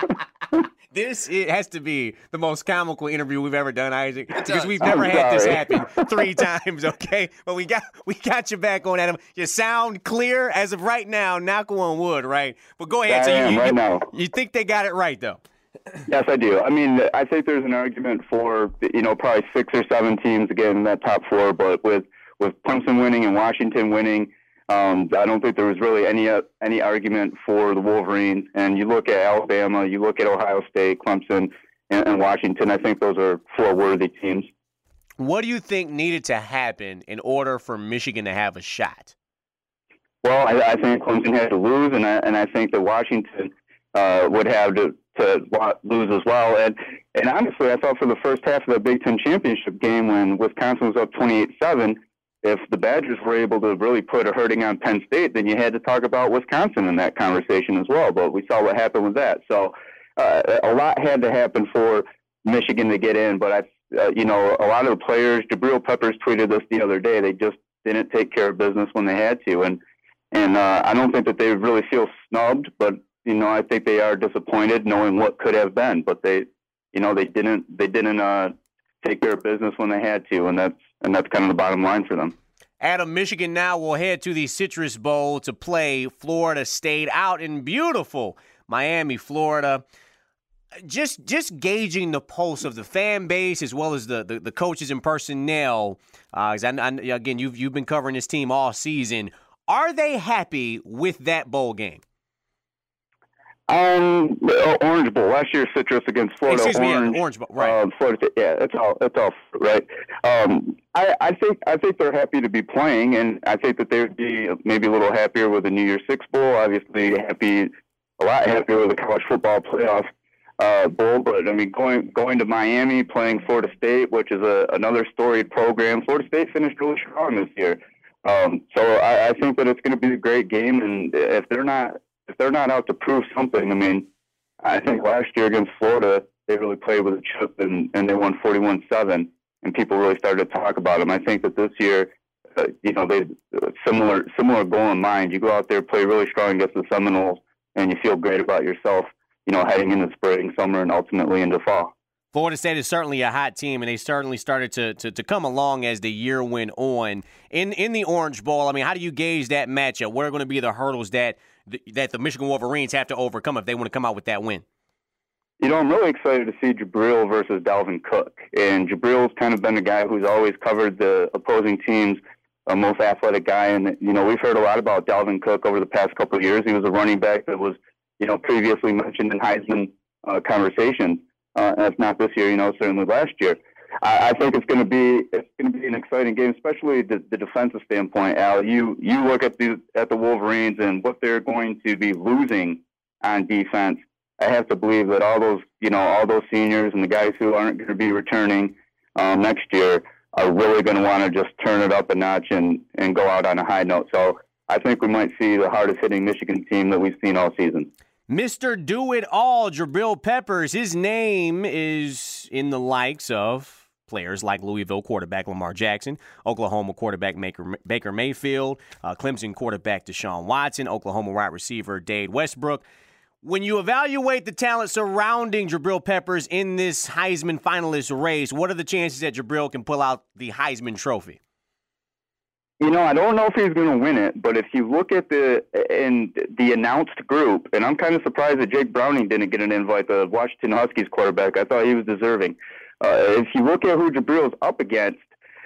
It has to be the most comical interview we've ever done, Isaac, because we've never had this happen 3 times, okay? But we got you back on, Adam. You sound clear as of right now, knock on wood, right? But go ahead. Now. You think they got it right, though? Yes, I do. I mean, I think there's an argument for, probably 6 or 7 teams, again, in that top 4, but with Clemson winning and Washington winning, I don't think there was really any argument for the Wolverines. And you look at Alabama, you look at Ohio State, Clemson, and Washington. I think those are 4 worthy teams. What do you think needed to happen in order for Michigan to have a shot? Well, I think Clemson had to lose, and I think that Washington would have to lose as well. And honestly, I thought for the first half of the Big Ten championship game when Wisconsin was up 28-7, if the Badgers were able to really put a hurting on Penn State, then you had to talk about Wisconsin in that conversation as well. But we saw what happened with that. So a lot had to happen for Michigan to get in. But a lot of the players, Jabril Peppers tweeted this the other day, they just didn't take care of business when they had to. And I don't think that they really feel snubbed, but I think they are disappointed knowing what could have been. But they didn't take care of business when they had to, and that's kind of the bottom line for them. Adam, Michigan now will head to the Citrus Bowl to play Florida State out in beautiful Miami, Florida. Just gauging the pulse of the fan base as well as the coaches and personnel. Again, you've been covering this team all season. Are they happy with that bowl game? Orange Bowl last year, Citrus against Florida. Excuse me, Orange Bowl, right? Florida State, yeah, it's all right. I think they're happy to be playing, and I think that they would be maybe a little happier with the New Year's Six Bowl. Obviously, a lot happier with the college football playoff bowl. But I mean, going to Miami, playing Florida State, which is another storied program. Florida State finished really strong this year, so I think that it's going to be a great game, and if they're not out to prove something, I mean, I think last year against Florida, they really played with a chip and they won 41-7, and people really started to talk about them. I think that this year, they similar goal in mind. You go out there, play really strong against the Seminoles, and you feel great about yourself, heading into spring, summer, and ultimately into fall. Florida State is certainly a hot team, and they certainly started to come along as the year went on. In the Orange Bowl, I mean, how do you gauge that matchup? What are going to be the hurdles that the Michigan Wolverines have to overcome if they want to come out with that win? I'm really excited to see Jabril versus Dalvin Cook. And Jabril's kind of been the guy who's always covered the opposing team's most athletic guy. And, we've heard a lot about Dalvin Cook over the past couple of years. He was a running back that was, previously mentioned in Heisman conversations. If not this year, certainly last year. I think it's going to be an exciting game, especially the defensive standpoint. Al, you look at the Wolverines and what they're going to be losing on defense. I have to believe that all those seniors and the guys who aren't going to be returning next year are really going to want to just turn it up a notch and go out on a high note. So I think we might see the hardest hitting Michigan team that we've seen all season. Mr. Do-It-All, Jabril Peppers, his name is in the likes of players like Louisville quarterback Lamar Jackson, Oklahoma quarterback Baker Mayfield, Clemson quarterback Deshaun Watson, Oklahoma wide receiver Dade Westbrook. When you evaluate the talent surrounding Jabril Peppers in this Heisman finalist race, what are the chances that Jabril can pull out the Heisman Trophy? I don't know if he's going to win it, but if you look at the announced group, and I'm kind of surprised that Jake Browning didn't get an invite, the Washington Huskies quarterback. I thought he was deserving. If you look at who Jabril's up against,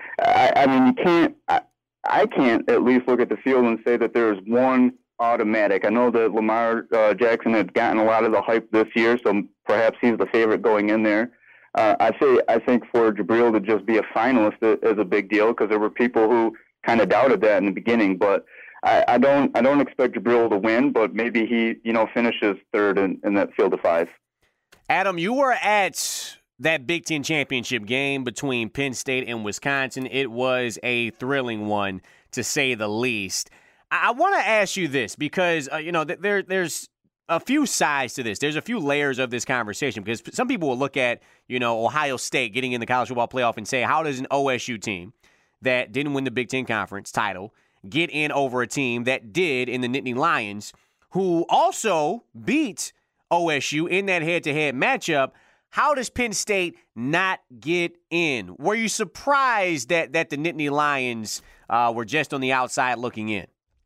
I can't at least look at the field and say that there's one automatic. I know that Lamar Jackson had gotten a lot of the hype this year, so perhaps he's the favorite going in there. I think for Jabril to just be a finalist is a big deal because there were people who kind of doubted that in the beginning, but I don't expect Jabril to win, but maybe he finishes third in that field of five. Adam, you were at that Big Ten championship game between Penn State and Wisconsin. It was a thrilling one, to say the least. I want to ask you this because there's a few sides to this. There's a few layers of this conversation because some people will look at Ohio State getting in the college football playoff and say, how does an OSU team that didn't win the Big Ten Conference title get in over a team that did in the Nittany Lions, who also beat OSU in that head-to-head matchup? How does Penn State not get in? Were you surprised that the Nittany Lions were just on the outside looking in?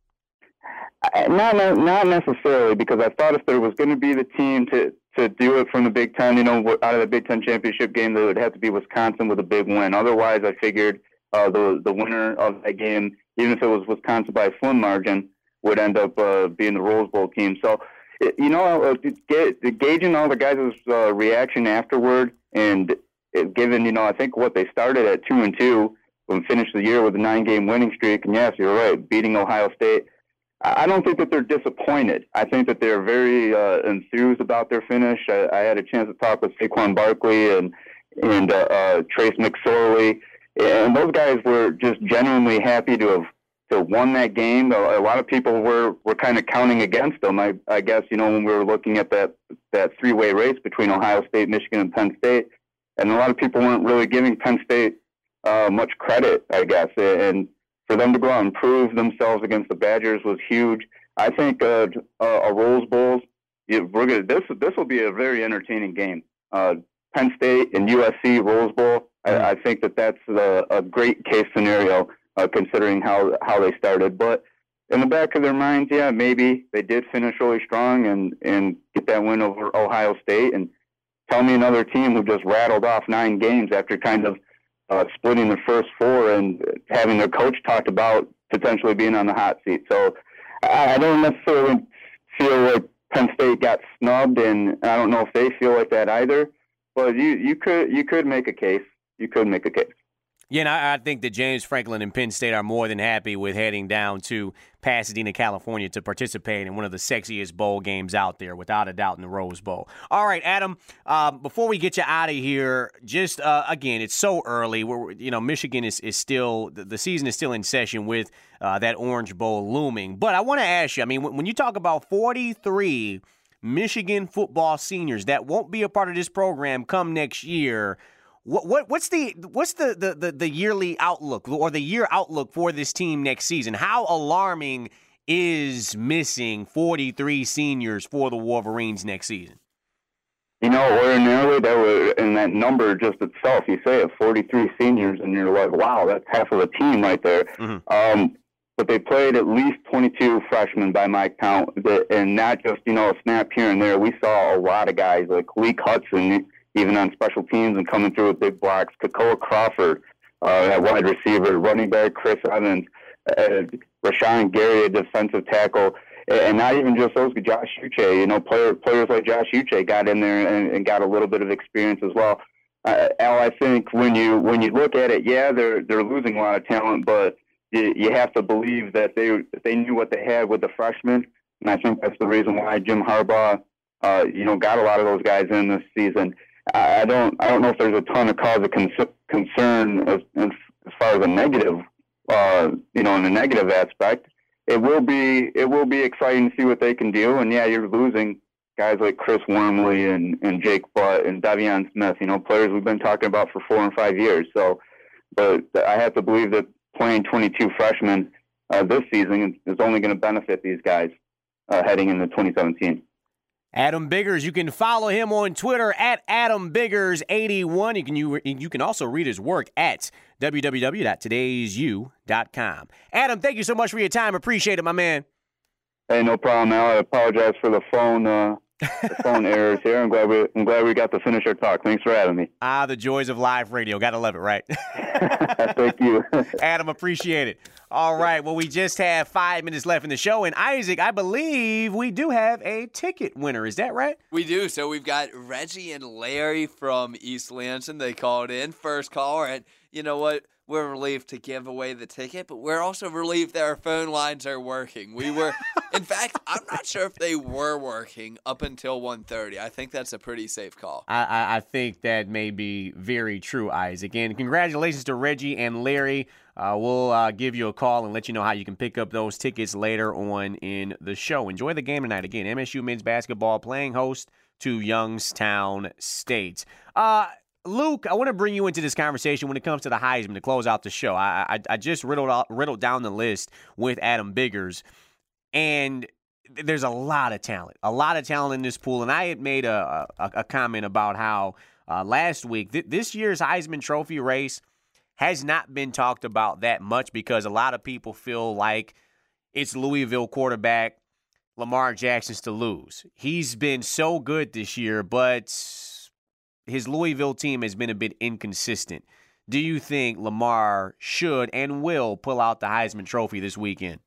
Not necessarily, because I thought if there was going to be the team to do it from the Big Ten, out of the Big Ten championship game, there would have to be Wisconsin with a big win. Otherwise, I figured the winner of that game even if it was Wisconsin by a slim margin, would end up being the Rose Bowl team. So, gauging all the guys' reaction afterward, and given, I think what they started at 2-2 and finished the year with a 9-game winning streak, and yes, you're right, beating Ohio State. I don't think that they're disappointed. I think that they're very enthused about their finish. I had a chance to talk with Saquon Barkley and Trace McSorley, and those guys were just genuinely happy to have won that game. A lot of people were kind of counting against them. I guess, when we were looking at that three-way race between Ohio State, Michigan, and Penn State, and a lot of people weren't really giving Penn State much credit, I guess, and for them to go out and prove themselves against the Badgers was huge. I think a Rose Bowl, this will be a very entertaining game. Penn State and USC Rose Bowl, I think that's a great case scenario considering how they started. But in the back of their minds, yeah, maybe they did finish really strong and get that win over Ohio State. And tell me another team who just rattled off 9 games after kind of splitting the first 4 and having their coach talked about potentially being on the hot seat. So I don't necessarily feel like Penn State got snubbed, and I don't know if they feel like that either. But you could make a case. You could make a case. Yeah, and I think that James Franklin and Penn State are more than happy with heading down to Pasadena, California to participate in one of the sexiest bowl games out there, without a doubt, in the Rose Bowl. All right, Adam, before we get you out of here, just, again, it's so early. Michigan is still – the season is still in session with that Orange Bowl looming. But I want to ask you, I mean, when you talk about 43 Michigan football seniors that won't be a part of this program come next year – What's the yearly outlook or the year outlook for this team next season? How alarming is missing 43 seniors for the Wolverines next season? Ordinarily that number just itself, you say it, 43 seniors, and you're like, wow, that's half of a team right there. Mm-hmm. But they played at least 22 freshmen by my count, and not just, a snap here and there. We saw a lot of guys like Leak Hudson, even on special teams and coming through with big blocks. Kakoa Crawford, at wide receiver, running back Chris Evans, Rashawn Gary, a defensive tackle, and not even just those, Josh Uche. Players like Josh Uche got in there and got a little bit of experience as well. Al, I think when you look at it, yeah, they're losing a lot of talent, but you have to believe that they knew what they had with the freshmen, and I think that's the reason why Jim Harbaugh, got a lot of those guys in this season. I don't know if there's a ton of cause of concern as far as a negative, in the negative aspect. It will be exciting to see what they can do. And yeah, you're losing guys like Chris Wormley and Jake Butt and Davion Smith, players we've been talking about for 4 and 5 years. So, but I have to believe that playing 22 freshmen this season is only going to benefit these guys heading into 2017. Adam Biggers, you can follow him on Twitter at AdamBiggers81. You can also read his work at www.todaysu.com. Adam, thank you so much for your time. Appreciate it, my man. Hey, no problem, Al. I apologize for the phone errors here. I'm glad we got to finish our talk. Thanks for having me. The joys of live radio. Gotta love it, right? Thank you. Adam, appreciate it. All right, well, we just have 5 minutes left in the show, and Isaac, I believe we do have a ticket winner. Is that right? We do. So we've got Reggie and Larry from East Lansing. They called in, first caller, and you know what? We're relieved to give away the ticket, but we're also relieved that our phone lines are working. We were, in fact, I'm not sure if they were working up until 1:30. I think that's a pretty safe call. I think that may be very true, Isaac. And congratulations to Reggie and Larry. We'll give you a call and let you know how you can pick up those tickets later on in the show. Enjoy the game tonight. Again, MSU men's basketball playing host to Youngstown State. Luke, I want to bring you into this conversation when it comes to the Heisman to close out the show. I just riddled down the list with Adam Biggers, and there's a lot of talent in this pool. And I had made a comment about how last week this year's Heisman Trophy race has not been talked about that much because a lot of people feel like it's Louisville quarterback Lamar Jackson's to lose. He's been so good this year, but his Louisville team has been a bit inconsistent do you think Lamar should and will pull out the Heisman Trophy this weekend?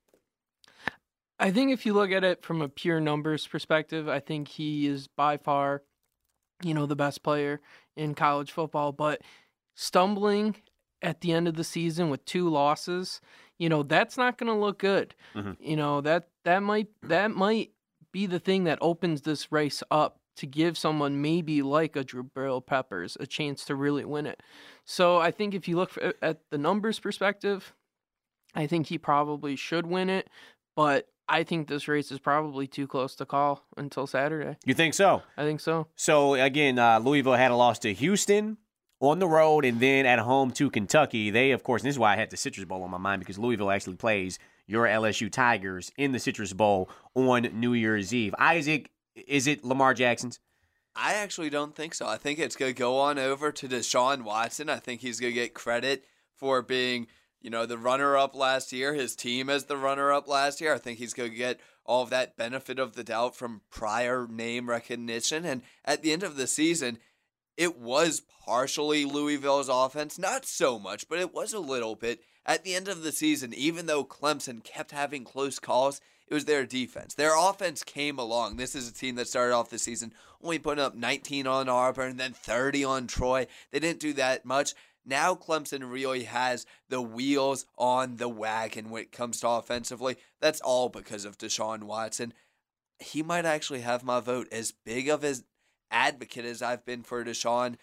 I think if you look at it from a pure numbers perspective, I think he is by far, the best player in college football. But stumbling at the end of the season with 2 losses, that's not going to look good. Mm-hmm. That might be the thing that opens this race up to give someone maybe like a Jabril Peppers a chance to really win it. So I think if you look at the numbers perspective, I think he probably should win it. But I think this race is probably too close to call until Saturday. You think so? I think so. So, again, Louisville had a loss to Houston on the road and then at home to Kentucky. They, of course, and this is why I had the Citrus Bowl on my mind, because Louisville actually plays your LSU Tigers in the Citrus Bowl on New Year's Eve. Isaac, is it Lamar Jackson's? I actually don't think so. I think it's going to go on over to Deshaun Watson. I think he's going to get credit for being the runner-up last year, his team as the runner-up last year. I think he's going to get all of that benefit of the doubt from prior name recognition. And at the end of the season, it was partially Louisville's offense. Not so much, but it was a little bit. At the end of the season, even though Clemson kept having close calls, it was their defense. Their offense came along. This is a team that started off the season only putting up 19 on Auburn, then 30 on Troy. They didn't do that much. Now Clemson really has the wheels on the wagon when it comes to offensively. That's all because of Deshaun Watson. He might actually have my vote. As big of an advocate as I've been for Lamar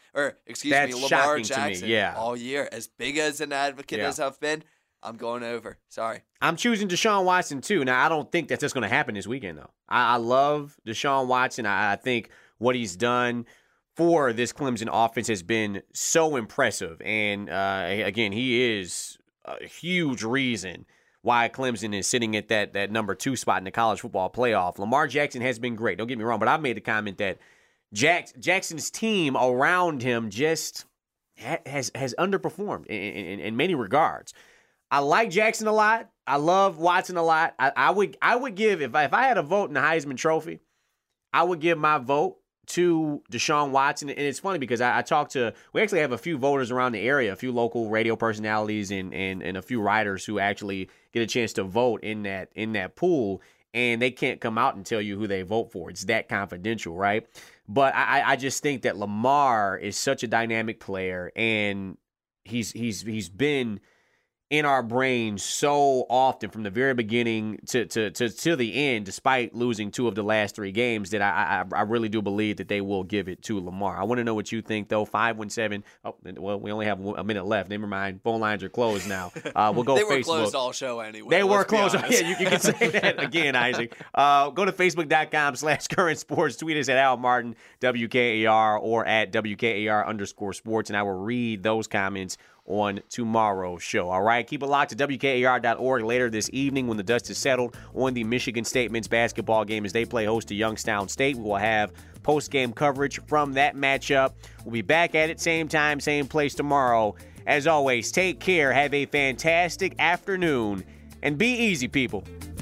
Jackson all year. As big as an advocate as I've been, I'm going over. Sorry. I'm choosing Deshaun Watson, too. Now, I don't think that's just going to happen this weekend, though. I love Deshaun Watson. I think what he's done for this Clemson offense has been so impressive. And, again, he is a huge reason why Clemson is sitting at that number 2 spot in the college football playoff. Lamar Jackson has been great. Don't get me wrong, but I've made the comment that Jackson's team around him just has underperformed in many regards. I like Jackson a lot. I love Watson a lot. I would give, if I had a vote in the Heisman Trophy, I would give my vote to Deshaun Watson. And it's funny because we actually have a few voters around the area, a few local radio personalities and a few writers who actually get a chance to vote in that pool, and they can't come out and tell you who they vote for. It's that confidential, right? But I just think that Lamar is such a dynamic player, and he's been in our brains so often from the very beginning to the end, despite losing 2 of the last 3 games, that I really do believe that they will give it to Lamar. I want to know what you think, though. 517. Oh, well, we only have a minute left. Never mind. Phone lines are closed now. We'll go they Facebook. They were closed all show anyway. They were closed. Yeah, you can say that again, Isaac. Go to Facebook.com/Current Sports. Tweet us at Al Martin, WKAR, or at WKAR_sports, and I will read those comments on tomorrow's show. All right, keep it locked to WKAR.org later this evening when the dust is settled on the Michigan State men's basketball game as they play host to Youngstown State. We will have post-game coverage from that matchup. We'll be back at it same time, same place tomorrow. As always, take care, have a fantastic afternoon, and be easy, people.